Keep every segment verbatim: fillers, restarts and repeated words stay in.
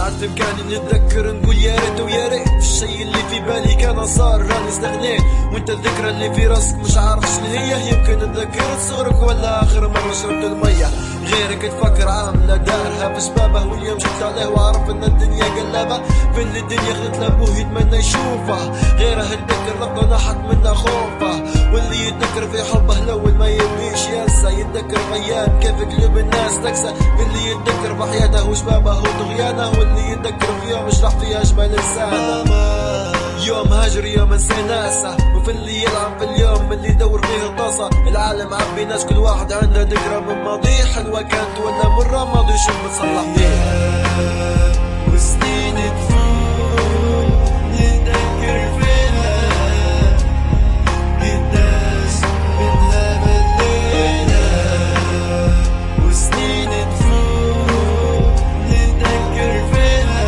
بعد بإمكاني نتذكر نقول يا ريت ويا ريت الشي اللي في بالي كان صار راني استغنيت، وانت الذكرى اللي في راسك مش عارف شنو هي. يمكن تذكرت صغرك ولا آخر مرة شربت المية، غيرك تفكر عاملة دارها في شبابه، واليوم شفت عليه وعرف ان الدنيا قلبة، في اللي الدنيا خذت لابوه يتمنى يشوفه، غيره يتذكر لقطة نحت منه خوفه، واللي يتذكر في حبه الاول ما يبيش ينسى، يتذكر ايام كيف قلوب الناس تكسى، اللي يتذكر بحياته وشبابه وطغيانه، واللي يتذكر في يوم شرح فيه اجمل انسان. يوم هاجر يوم انسى ناسه، وفي اللي يلعب في اليوم اللي يدور فيه الطاسه، العالم عبي ناس كل واحد عنده ذكرى من ماضيه، حلوه كانت ولا مره ماضي شو بتصلح فيه. وسنين تفوت نتذكر فيها قداش منها ملينا، وسنين تفوت نتذكر فيها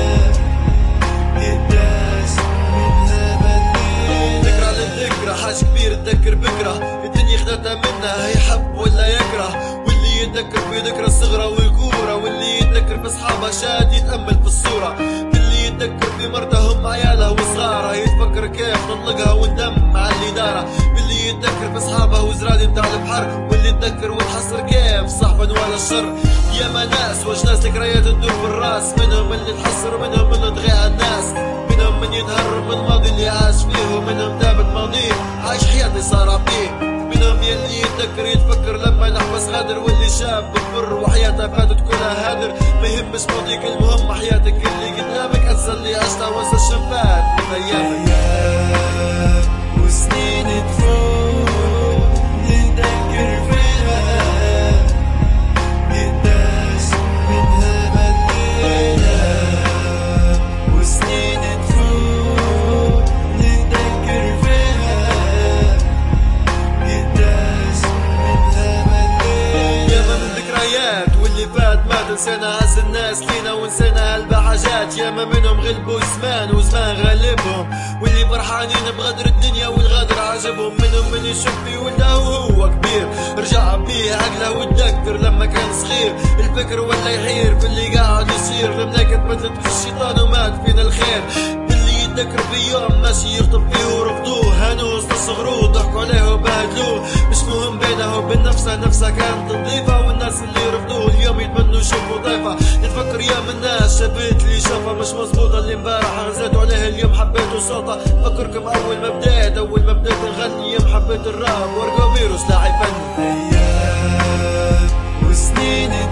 قداش منها ملينا. ذكرى للذكرى حاج كبير تذكر بكره، الدنيا خدتها منها يحب ولا يكره، واللي يتذكر في ذكرى الصغرى والكورة، واللي يتذكر في اصحابه شاد يتأمل في الصورة، اللي يتذكر في مرتهم عيالها وصغارها، يتفكر كيف نطلقها وندم مع اللي دارها، اللي يتذكر في اصحابه وزرادي متاع البحر، واللي يتذكر وتحسر كيف صاحبا ولا الشر. ياما ناس واش ناس ذكريات تدور في الراس، منهم اللي تحسر ومنهم اللي تضيع الناس، منهم من يتهرب من الماضي اللي عاش فيه، ومنهم دابت ماضيه عايش حياتي صار فيه، منهم يلي يتذكر يتفكر لما نحبس غادر، واللي شاب بكبر وحياته فاتت كلها هادر، ما يهمش ماضيك المهم حياتك اللي قدامك، انسى اللي عشتها وانسى الشنفات من ايامك. وسنين تفوت نتذكر فيها قداش منها ملينا، وسنين تفوت نتذكر فيها قداش منها ملينا. ياما من ذكريات واللي فات ما تنسينا، هز الناس لينا ونسينا هالبحاجات، ياما منهم غلبوا زمان وزمان غلبهم، واللي فرحانين بغدر الدنيا والغدر عجبهم، منهم من يشوف في ولده وهو كبير، رجع بيه عقله وتذكر لما كان صغير، الفكر ولا يحير في اللي قاعد يصير، المملكة تبدلت في الشيطان ومات فينا الخير، اللي يتذكر في يوم ماشي يخطب فيه ورفضوه، هانوه استصغروه ضحكوا عليه وبهدلوه، مش مهم بينه وبين نفسه، نفسه كانت نظيفة، والناس اللي رفضوه اليوم يتمنوا يشوفوا ضيفة، يتفكر يا من الناس شافت اللي شافها مش مظبوطة، اللي امبارح غزيتوا عليه اليوم حبيتوا صوته، فكركم اول ما بديت اول ما بديت نغني يوم حبيت الراب ورقوا فيروس لاعب فني. ايام وسنين